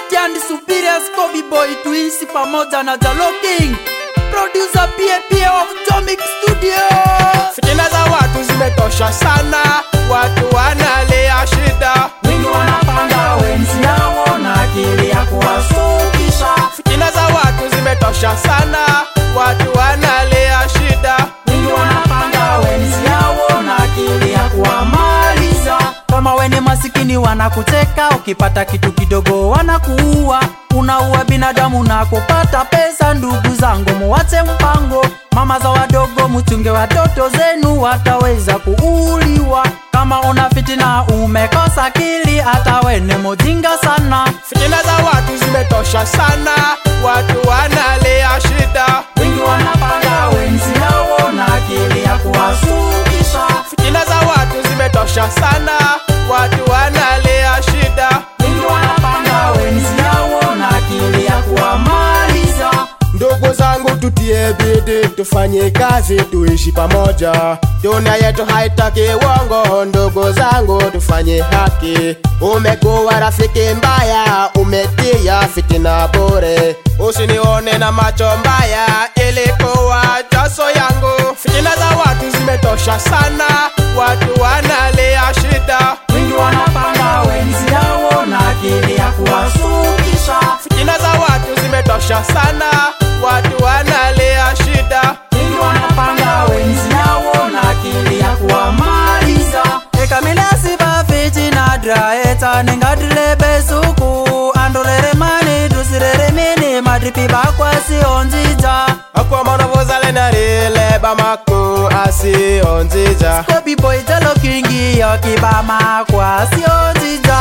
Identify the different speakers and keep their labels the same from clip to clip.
Speaker 1: Mighty and Superior Scobby Boy tuishi pamoja na Jalo King, producer PAP of Atomic Studio.
Speaker 2: Fitina za watu zimetosha sana, watu wanalea shida,
Speaker 1: wengi wanapanga wenzi yao na akili ya kuwasukisha.
Speaker 2: Fitina za watu zimetosha sana, watu wanalea shida,
Speaker 1: wengi wanapanga wenzi yao na akili ya kuwamaliza. Kama weni masikini wanakuteka, ukipata kitu kidogo wanakuua. Unaua binadamu na kupata pesa. Ndugu zangu muwache mpango, mama za wadogo muchunge watoto zenu wataweza kuuliwa. Kama una fitina umekosa akili, hata wene mujinga sana.
Speaker 2: Fitina za watu zimetosha sana, watu wanalea shida,
Speaker 1: wengi wanapanga wenzi yao na akili ya kuwasukisha.
Speaker 2: Fitina za watu zimetosha sana, watu wanalea shida,
Speaker 1: wengi wanapanga wenzi yao na akili ya kuwamaliza.
Speaker 2: Ndugu zangu tutie bidii, tufanye kazi, tuishi pamoja. Dunia yetu haitaki uongo, ndugu zangu tufanye haki. Umekuwa rafiki mbaya, umetia fitina bure. Usinione na macho mbaya, ilikuwa jaso yangu. Fitina za watu zimetosha sana, watu wanalea shida,
Speaker 1: wengi wanapanga wenzi yao na akili ya kuwasukisha.
Speaker 2: Fitina za watu zimetosha sana, watu wanalea shida,
Speaker 1: wengi wanapanga wenzi yao na akili ya kuwamaliza. Ekaminasi ba fitina draeta nengadile besuku. Andolere mani dusirere mini madripi bakwasi onzija.
Speaker 2: Akwa manavozale na rile bamaku asi onzija.
Speaker 1: Scobby Boy Jalo King yokibama kwasi onzija.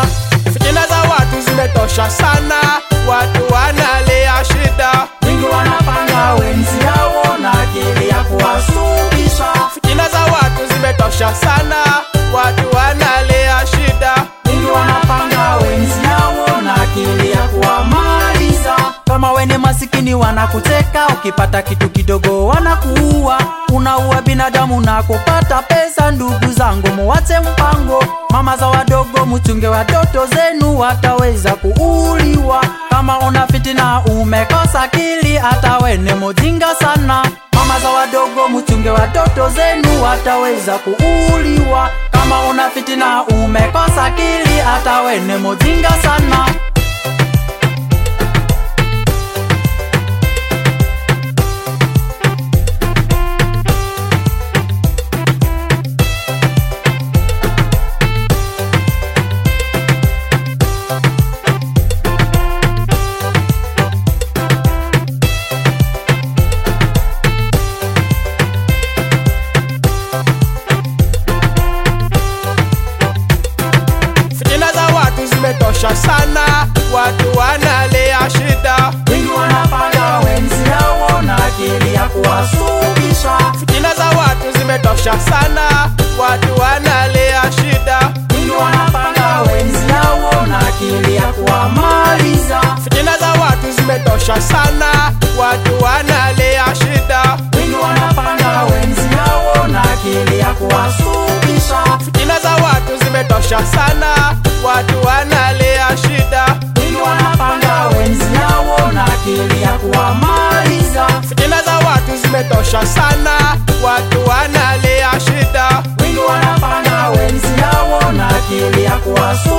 Speaker 2: Fitina za watu zimetosha sana, watu wanalea shida,
Speaker 1: wengi wanapanga wenzi yao na akili ya kuwasukisha.
Speaker 2: Fitina za watu zimetosha sana, watu wanalea shida,
Speaker 1: wengi wanapanga wenzi yao na akili ya kuwamaliza. Kama weni masikini wanakuteka, ukipata kitu kidogo wanakuua. Unaua binadamu na kupata pesa. Ndugu zangu muwache mpango, mama za wadogo muchunge watoto zenu wataweza kuuliwa. Kama una fitina umekosa akili, hata wene mujinga sana. Mama za wadogo muchunge watoto zenu wataweza kuuliwa. Kama una fitina umekosa akili, hata wene mujinga sana.
Speaker 2: zimetosha sana, watu wanalea shida,
Speaker 1: wengi wanapanga wenzi yao na akili ya kuwasukisha.
Speaker 2: Fitina za watu zimetosha sana, watu wanalea shida,
Speaker 1: wengi wanapanga wenzi yao na akili ya kuwamaliza.
Speaker 2: Fitina za watu zimetosha sana, watu wanalea shida,
Speaker 1: wengi wanapanga wenzi yao na akili ya kuwasukisha.
Speaker 2: Fitina za watu zimetosha sana, watu wanalea shida,
Speaker 1: wengi wanapanga wenzi yao na akili ya kuwamaliza.
Speaker 2: Fitina za watu zimetosha sana, watu wanalea shida,
Speaker 1: wengi wanapanga wenzi yao na akili ya kuwasukisha.